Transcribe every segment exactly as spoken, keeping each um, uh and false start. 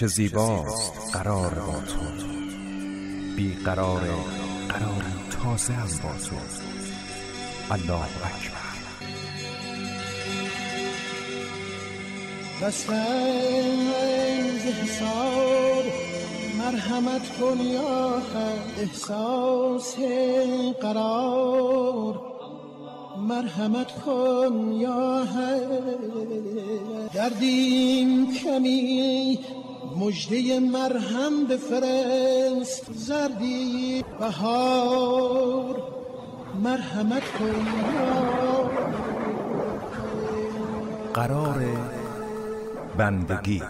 چه زیباست قرار با تو، بی قرار قرار تازه هم با تو. الله اکبر. دستنز حساب مرحمت کن یا حق، احساس قرار مرحمت کن یا حق. دردیم کمی مجده مرهم بفرست، زردی بهار مرحمت کن یا قرار بندگی.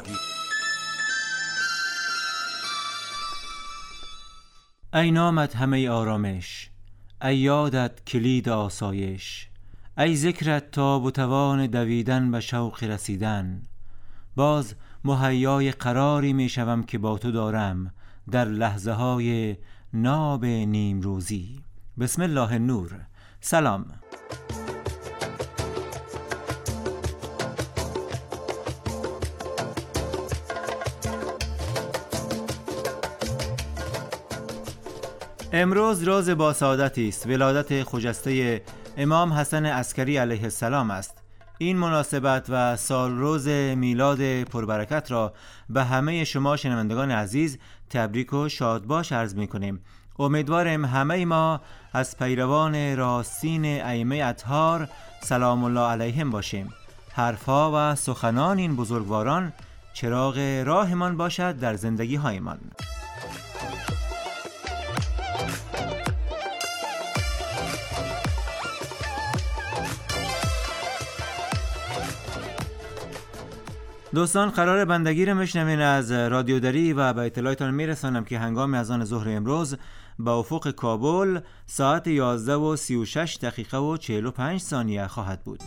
ای نامت همه آرامش، ای یادت کلید آسایش، ای ذکرت تاب و توان دویدن و شوق رسیدن. باز مهیای قراری می شوم که با تو دارم در لحظه های ناب نیم روزی. بسم الله النور. سلام. امروز روز با سعادتی است. ولادت خجسته امام حسن عسکری علیه السلام است. این مناسبت و سال روز میلاد پربرکت را به همه شما شنوندگان عزیز تبریک و شادباش عرض می کنیم. امیدواریم همه ما از پیروان راستین ائمه اطهار سلام الله علیهم باشیم. حرفها و سخنان این بزرگواران چراغ راهمان باشد در زندگی هایمان. دوستان، قرار بندگی رو میشنوین از رادیو دری و به اطلاعتان میرسانم که هنگام اذان ظهر امروز با افق کابل ساعت یازده و سی و شش دقیقه و چهل و پنج ثانیه خواهد بود.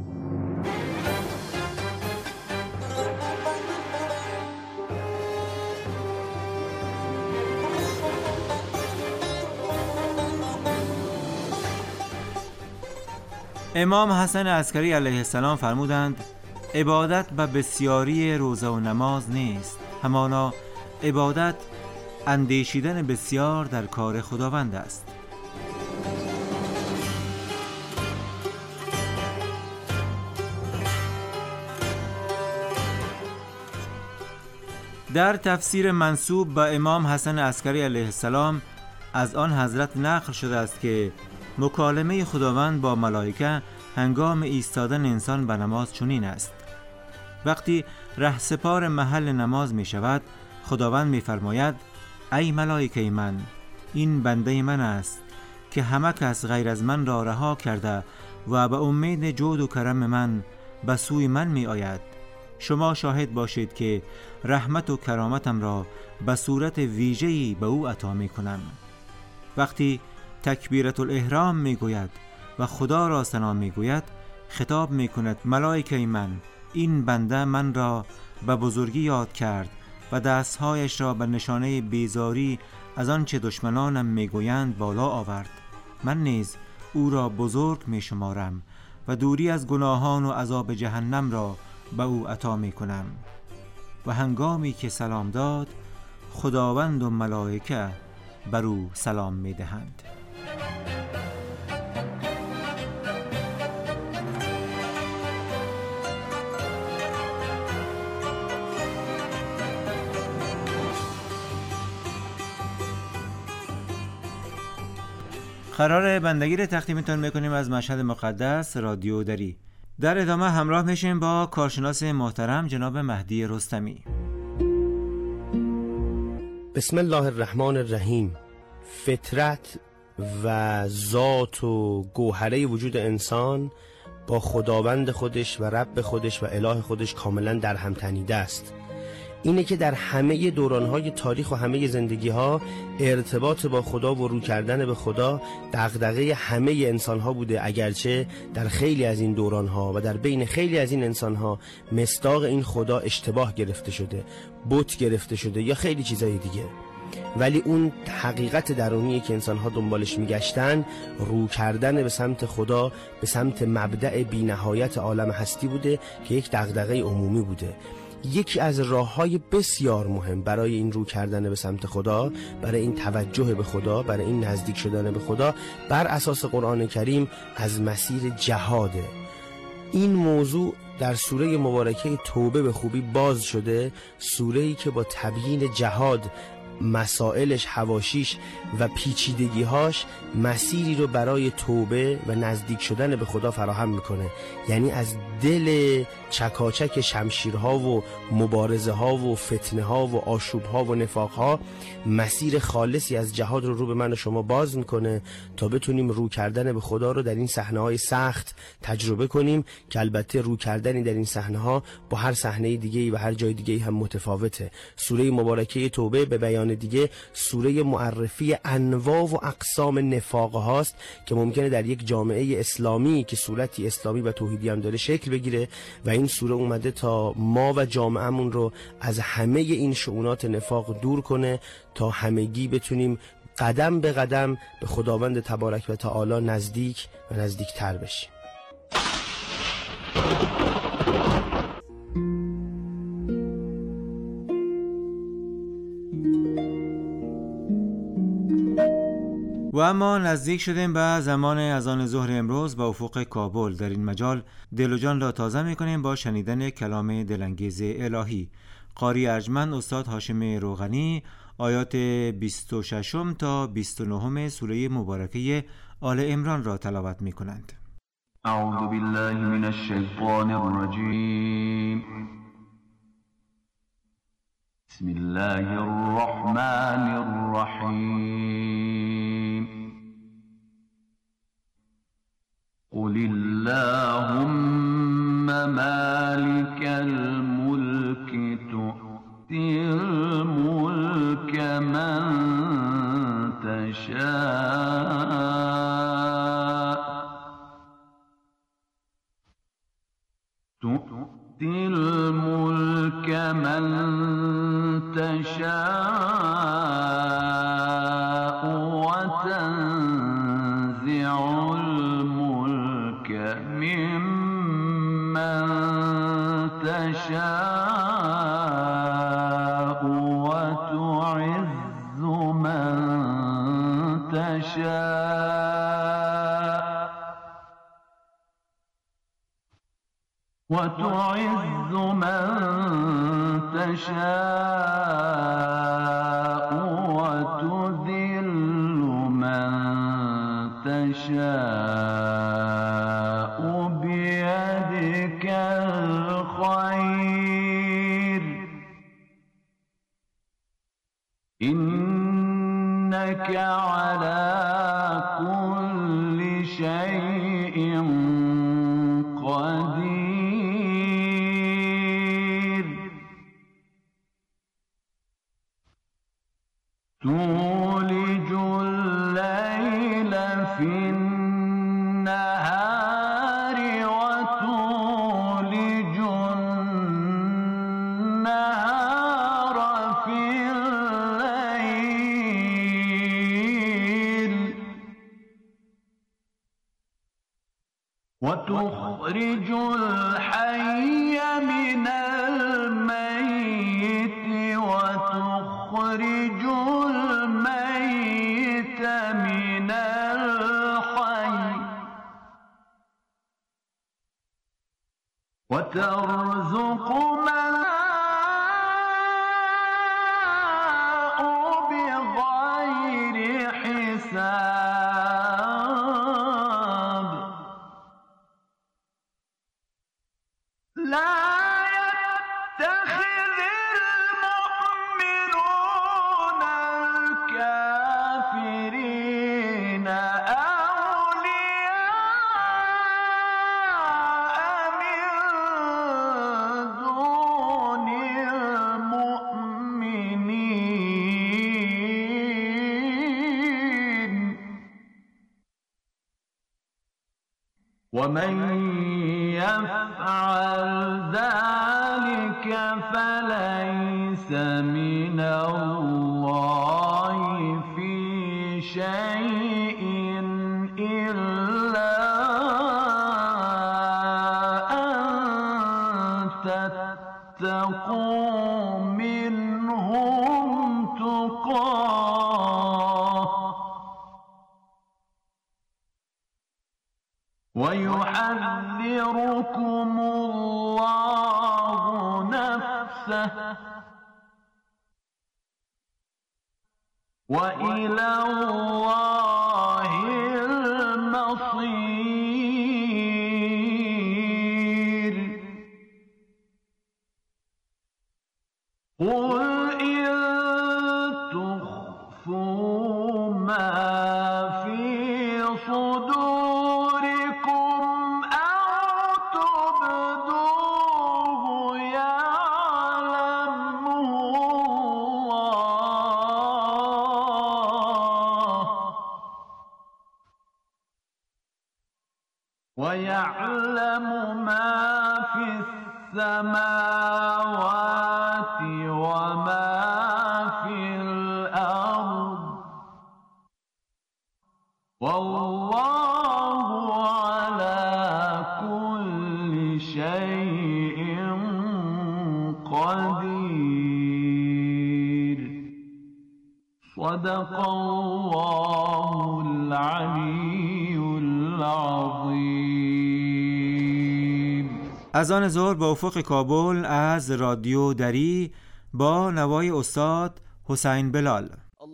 امام حسن عسکری علیه السلام فرمودند عبادت به بسیاری روزه و نماز نیست، همانا عبادت اندیشیدن بسیار در کار خداوند است. در تفسیر منسوب به امام حسن عسکری علیه السلام از آن حضرت نقل شده است که مکالمه خداوند با ملائکه هنگام ایستادن انسان به نماز چنین است: وقتی رهسپار محل نماز می شود، خداوند می فرماید ای ملائکه من، این بنده من است که همه کس غیر از من را رها کرده و به امید جود و کرم من به سوی من می آید. شما شاهد باشید که رحمت و کرامتم را به صورت ویژه‌ای به او عطا می کنم. وقتی تکبیرت الاحرام می گوید و خدا را ثنا می گوید، خطاب می کند ملائکه من، این بنده من را به بزرگی یاد کرد و دستهایش را به نشانه بیزاری از آنچه دشمنانم میگویند بالا آورد. من نیز او را بزرگ می شمارم و دوری از گناهان و عذاب جهنم را به او عطا می کنم. و هنگامی که سلام داد، خداوند و ملائکه بر او سلام می دهند. قرار بندگی رو تقدیمتون میکنیم از مشهد مقدس رادیو دری. در ادامه همراه میشیم با کارشناس محترم جناب مهدی رستمی. بسم الله الرحمن الرحیم. فطرت و ذات و گوهره وجود انسان با خداوند خودش و رب خودش و اله خودش کاملا در هم تنیده است. اینه که در همه دورانهای تاریخ و همه زندگی‌ها ارتباط با خدا و رو کردن به خدا دغدغه همه انسان‌ها بوده، اگرچه در خیلی از این دوران‌ها و در بین خیلی از این انسان‌ها مصداق این خدا اشتباه گرفته شده، بت گرفته شده یا خیلی چیزای دیگه. ولی اون حقیقت درونی که انسان‌ها دنبالش میگشتن، رو کردن به سمت خدا، به سمت مبدأ بی‌نهایت عالم هستی بوده که یک دغدغه عمومی بوده. یکی از راه‌های بسیار مهم برای این رو کردن به سمت خدا، برای این توجه به خدا، برای این نزدیک شدن به خدا بر اساس قرآن کریم از مسیر جهاده. این موضوع در سوره مبارکه توبه به خوبی باز شده، سوره‌ای که با تبیین جهاد، مسائلش، حواشیش و پیچیدگی‌هاش مسیری رو برای توبه و نزدیک شدن به خدا فراهم میکنه. یعنی از دل چکاچک شمشیرها و مبارزه ها و فتنه ها و آشوب ها و نفاق ها مسیر خالصی از جهاد رو رو به من و شما باز میکنه تا بتونیم رو کردن به خدا رو در این صحنه های سخت تجربه کنیم، که البته رو کردنی در این صحنه ها با هر صحنه دیگه‌ای و هر جای دیگه‌ای هم متفاوته. سوره مبارکه توبه به بیان دیگه سوره معرفی انواع و اقسام نفاق هاست که ممکنه در یک جامعه اسلامی که صورتی اسلامی و توحیدی هم داره شکل بگیره، و این سوره اومده تا ما و جامعهمون رو از همه این شؤونات نفاق دور کنه تا همگی بتونیم قدم به قدم به خداوند تبارک و تعالی نزدیک و نزدیک تر بشیم. و اما نزدیک شدیم به زمان اذان ظهر امروز با افق کابل. در این مجال دل و جان را تازه می‌کنیم با شنیدن کلام دلانگیز الهی. قاری ارجمند استاد هاشم روغنی آیات بیست و شش تا بیست و نه سوره مبارکه آل عمران را تلاوت می‌کنند. اعوذ بالله من الشیطان الرجیم. بسم الله الرحمن الرحیم. قل اللهم مالك الملك تؤتي الملك من تشاء تؤتي الملك من تشاء وتنزع الملك ممن تشاء وتعز من تشاء وتعز من تشاء وتذل من تشاء بيدك الخير إنك على كل شيء قدير تولج الليل في النهار وتولج النهار في الليل وتخرج الحي من الميت وتخرج الميت من الحي وترزق من بغير حساب لا يتخذ المؤمنون الكافرين أولياء من دون المؤمنين ومن يفعل ذلك فليس من الله في شيء إلا أن تتقوا ويحذركم الله نفسه وإلى الله المصير. قل إن تخفوا ما في صدوركم أو تبدوه يعلمه الله ويعلم ما في السماوات وما في الأرض والله على كل شيء قدير. صدق الله العلي العظيم. اذان ظهر به افق کابل از رادیو دری با نوای استاد حسین بلال.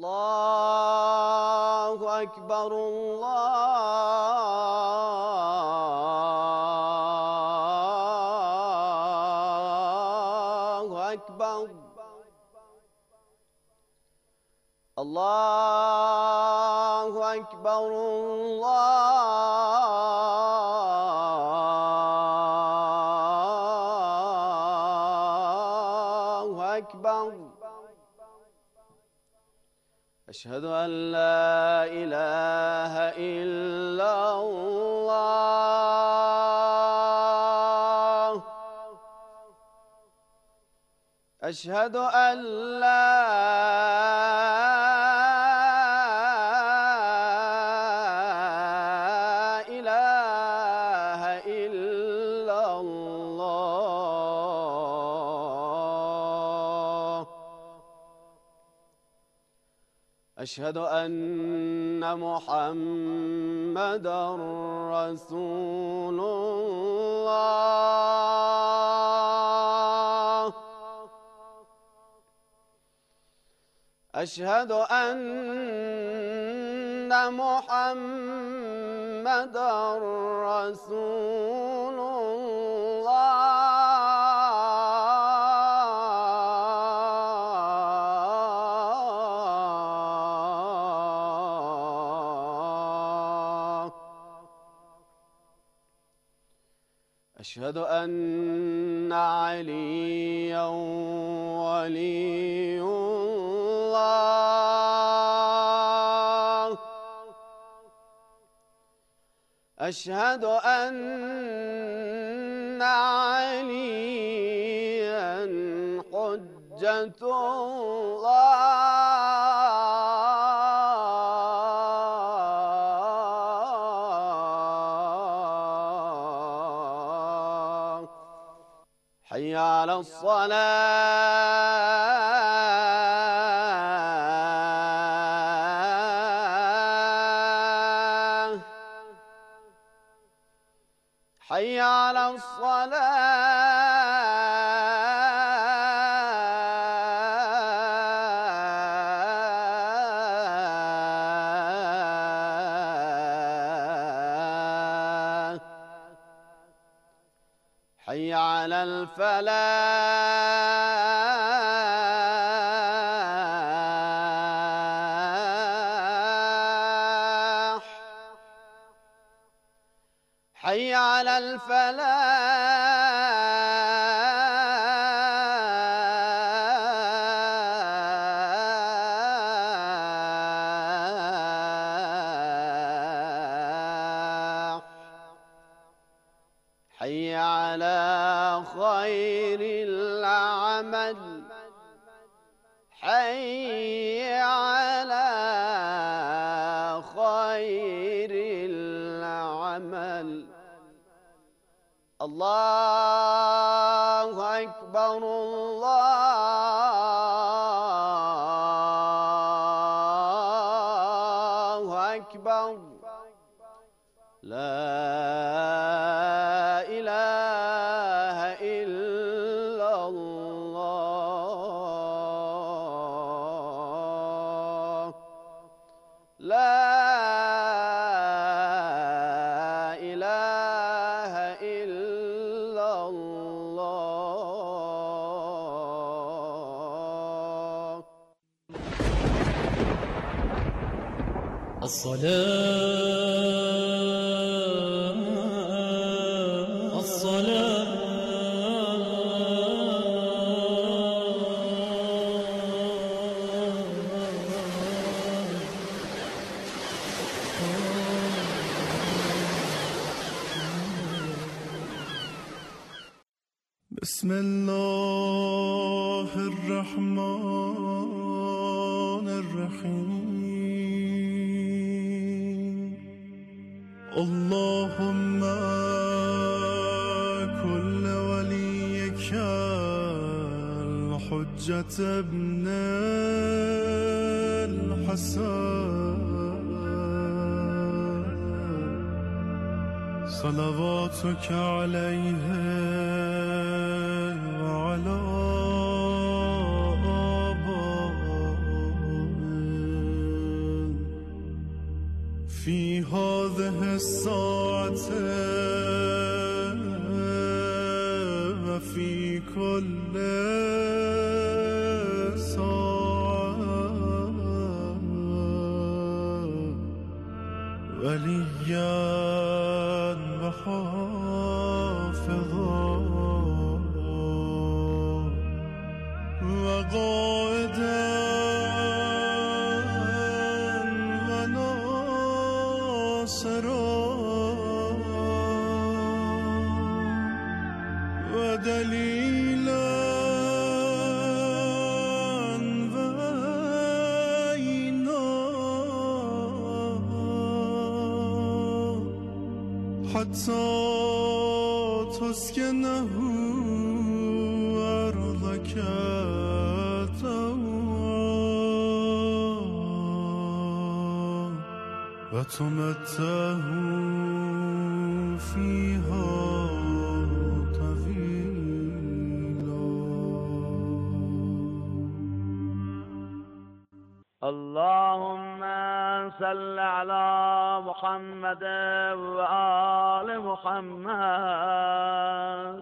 الله اکبر الله اکبر الله اکبر الله اکبر. أشهد أن لا إله إلا الله أشهد أن لا إله إلا الله أشهد أن محمدا رسول الله أشهد أن محمدا رسول الله أشهد أن عليا ولي الله أشهد أن عليا حجة الله. حي على الصلاة حي على الصلاة حي على الفلاح حي على الفلاح حي على خير العمل حي على خير العمل. الله أكبر الله أكبر لا اله الا الله لا اله الا الله الصلاة الصلاة بسم الله الرحمن الرحيم اللهم كل وليك الحجة ابن الحسن صلواتك عليه وعلى في هذه الساعة وفي كل ساعة وليا وحافظا وقائدا ودليلا وعينا حتى تسكنه أرضك وتمتعه فيها طويلا اللهم صل على محمد وآل محمد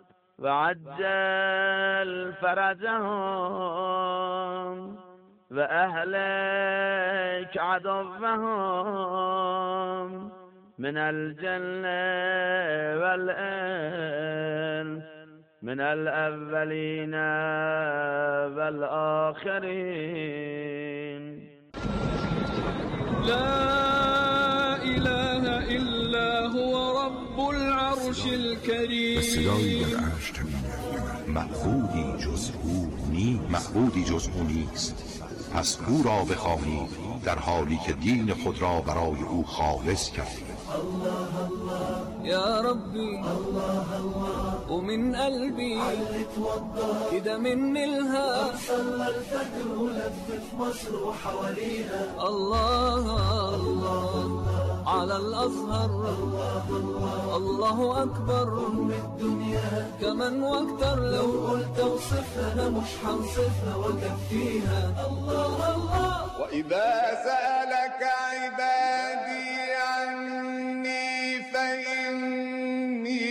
وعجل فرجهم وأهلك عدوهم من الجنة والإنس من الأولين والآخرين لا إله إلا هو رب العرش الكريم. صدایی در عرش کمی معبودی جز او نی معبودی جز او نیست، پس او را بخوانید در حالی که دین خود را برای او خالص کردید. الله الله يا ربي الله الله ومن قلبي كده مني الها صلى الفجر ولفت مصر وحواليها الله الله على الأزهر الله الله الله أكبر أم الدنيا كمان واكتر لو قلت اوصفها أنا مش هنصفها وكفيها الله الله. وإذا سألك عبادي عني فإني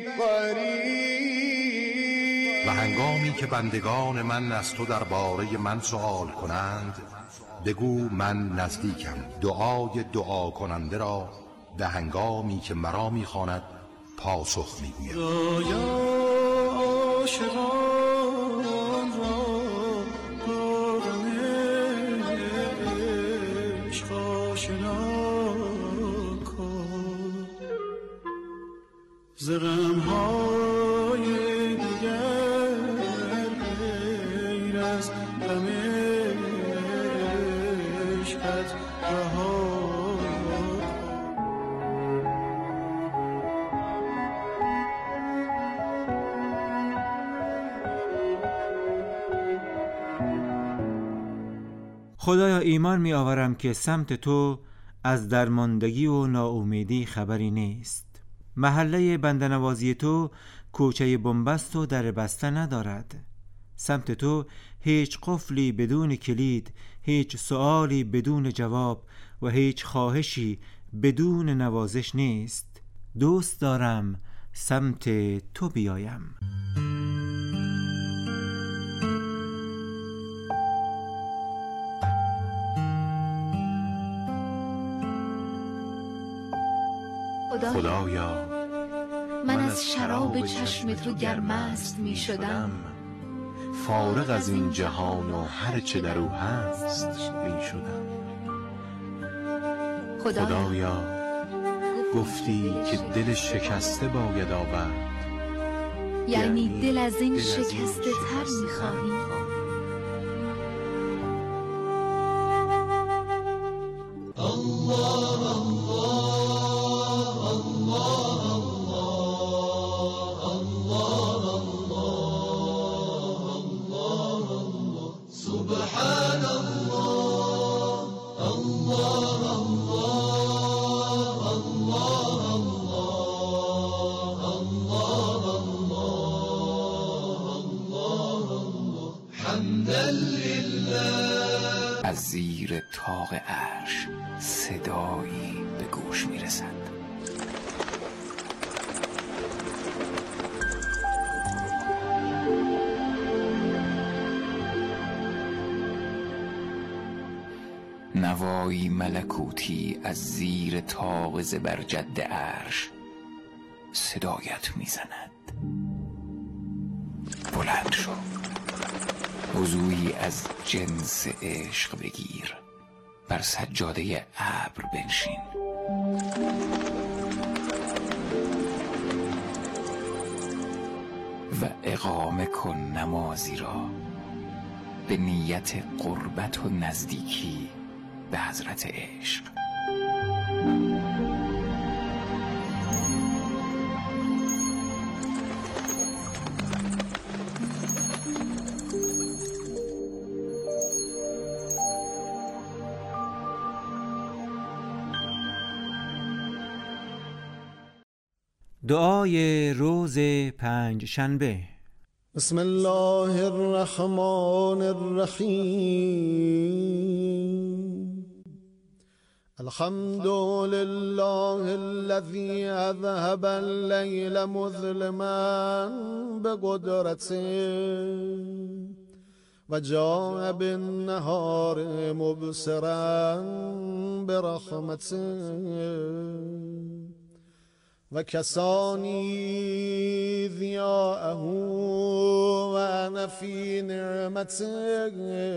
قريب. و هنگامی که بندگان من از تو درباره من سؤال کنند بگو من نزدیکم، دعای دعا کننده را به هنگامی که مرا میخواند پاسخ میگویم. یا عاشقان را قرآن عشق آشنا کن، ز غم‌های دیگر غیر از غم عشقت رها. خدایا ایمان می آورم که سمت تو از درماندگی و ناامیدی خبری نیست. محله بنده‌نوازی تو کوچه بنبست و در بسته ندارد. سمت تو هیچ قفلی بدون کلید، هیچ سؤالی بدون جواب و هیچ خواهشی بدون نوازش نیست. دوست دارم سمت تو بیایم. خدایا من از شراب چشم تو گر مست می شدم، فارغ از این جهان و هر چه در او هست می شدم. خدایا گفتی که دل شکسته باید آورد، یعنی دل از این شکسته تر می خواهی. الله از زیر طاق عرش صدایی به گوش می رسد. نوایی ملکوتی از زیر طاق زبرجد عرش صدایت می زند. بلند شو، وضویی از جنس عشق بگیر، بر سجاده ابر بنشین. و اقامه کن نمازی را به نیت قربت و نزدیکی به حضرت عشق. دعای روز پنج شنبه. بسم الله الرحمن الرحیم. الحمد لله الذي اذهب الليل مظلما بقدرته و جاء بالنهار مبصرا برحمته و کسانی ضیاءه و انا فی نعمته.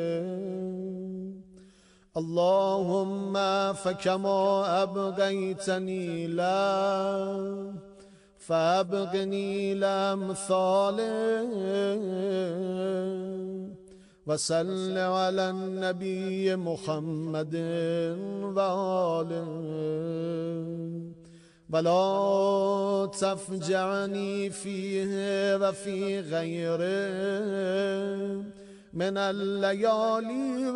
اللهم فكما ابقيتني لا فابقني لامثاله وصل على النبي محمد وآله ولا تفجعني فيه وفي غيره من الليالي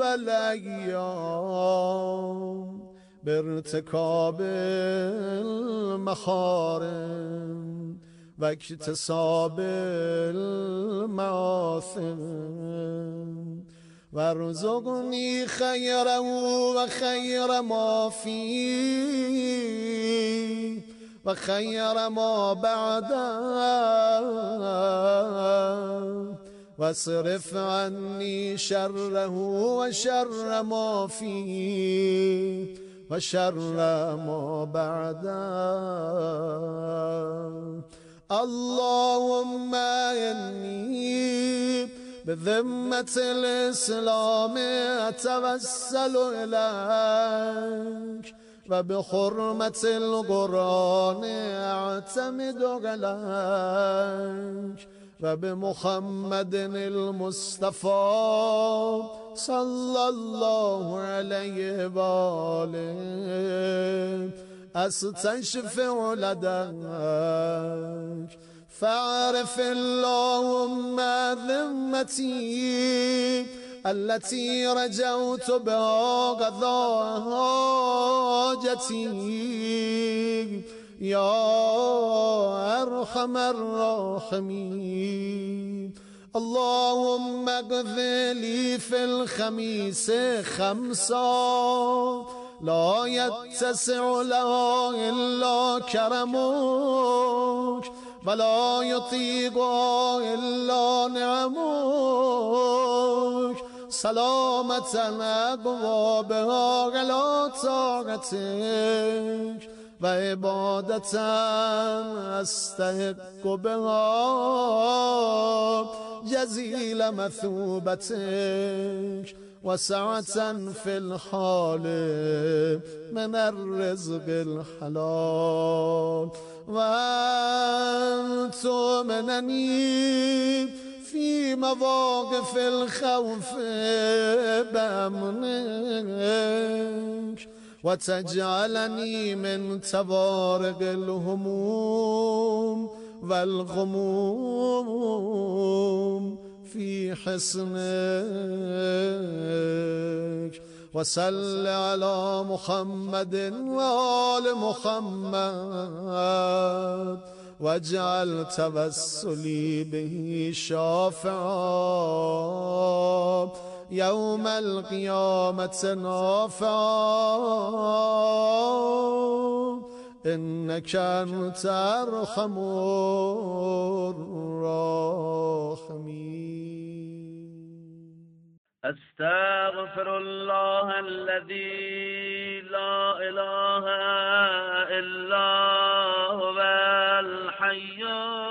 والأيام بارتكاب المحارم واكتساب المعاصم وارزقني خيره وخير ما فيه وخير ما بعده واصرف عني شره وشر ما فيه وشر ما بعده. اللهم إني بذمة الإسلام أتوسل إليك وبحرمة القرآن أعتمد عليك وبمحمد المصطفى صلى الله عليه وآله أستشفع لديك فاعرف اللهم ذمتي التي رجوت بها قضاء حاجتي يا أرحم الراحمين. اللهم اغفر لي في الخميس خمسا لا يتسع لها إلا كرمك ولا يطيقها إلا نعمك سلامة أبوابها على طاعتك وعبادة أستحق بها جزيل مثوبتك وسعة في الحال من الرزق الحلال وأن تؤمنني في مواقف الخوف بأمنك وتجعلني من توارق الهموم والغموم في حصنك. وصل على محمد وآل محمد واجعل توسلي به شافعا يوم القيامة نافعا إنك أنت أرحم الراحمين. أستغفر الله الذي لا إله إلا هو الحي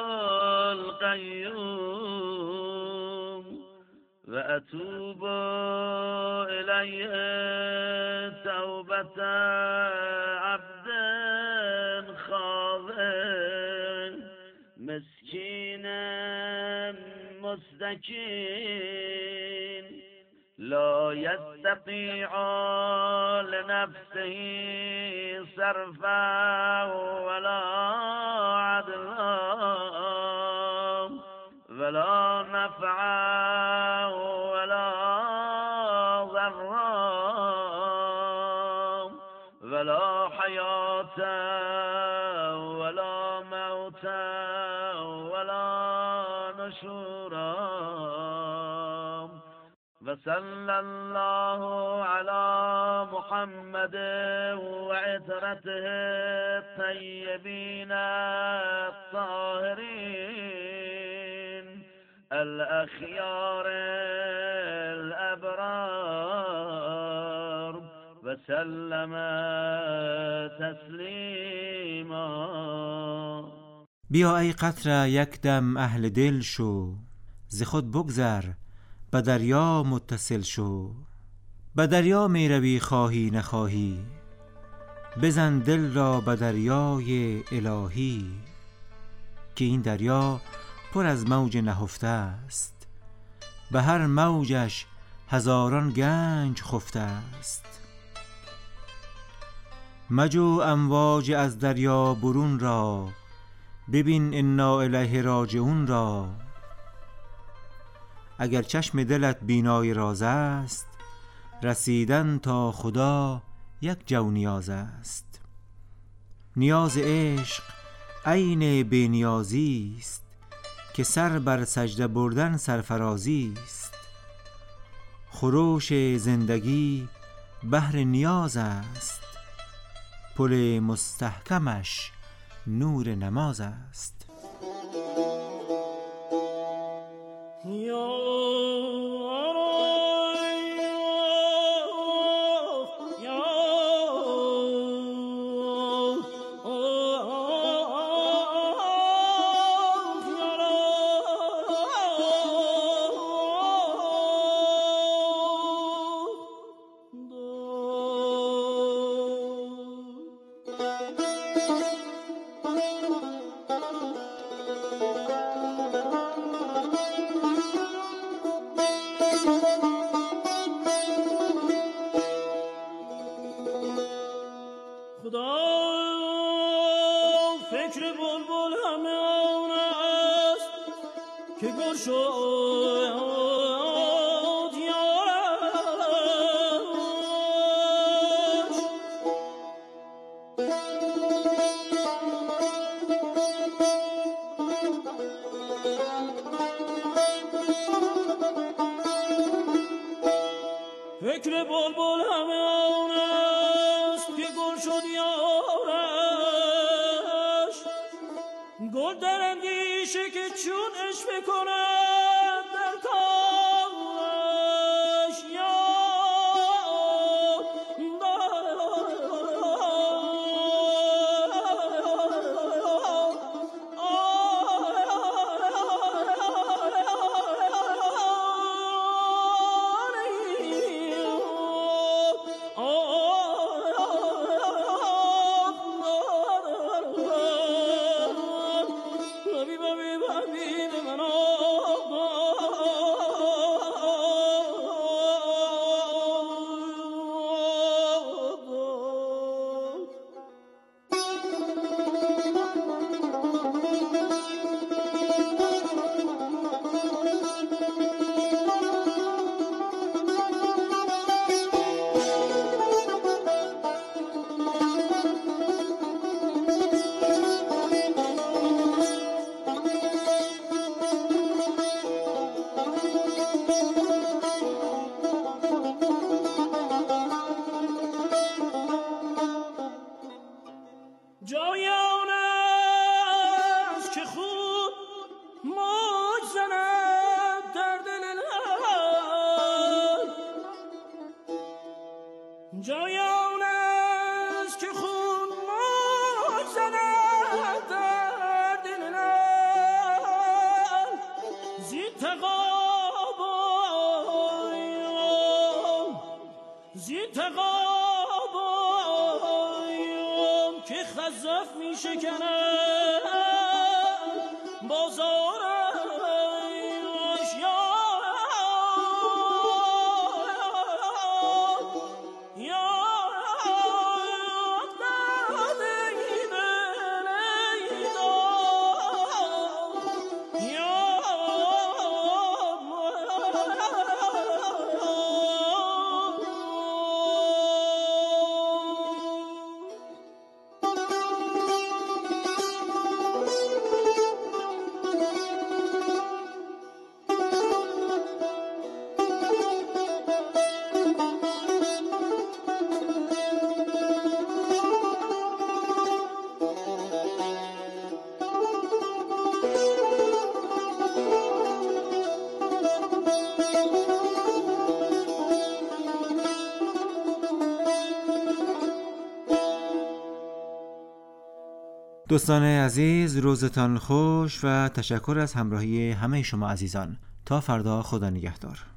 القيوم وأتوب إليه توبة عبد خاضع مسكين مستكين لا يستطيع لنفسه صرفا ولا عدلا ولا نفعا ولا ضرا ولا حياة ولا موتا ولا نشورا. وصلى الله على محمد وعترته الطيبين الطاهرين الأخيار الأبرار وسلم تسلیما. بیا ای قطره یک دم اهل دل شو، ز خود بگذر به دریا متصل شو. به دریا می روی خواهی نخواهی، بزن دل را به دریای الهی. که این دریا پر از موج نهفته است، به هر موجش هزاران گنج خفته است. مجو امواج از دریا برون را، ببین انا الیه راجعون را. اگر چشم دلت بینای راز است، رسیدن تا خدا یک جو نیاز است. نیاز عشق عین بی نیازی است، که سر بر سجده بردن سرفرازی است. خروش زندگی بحر نیاز است، پل مستحکمش نور نماز است. که گل شد یار خود در اندیشه که چون عشق کند در کاش یا جایان است که خون موج زند در دل لعل زی تقابایم زی تقابایم که خزف می شکنم بازارش یا دوستان عزیز، روزتان خوش و تشکر از همراهی همه شما عزیزان. تا فردا، خدا نگهدار.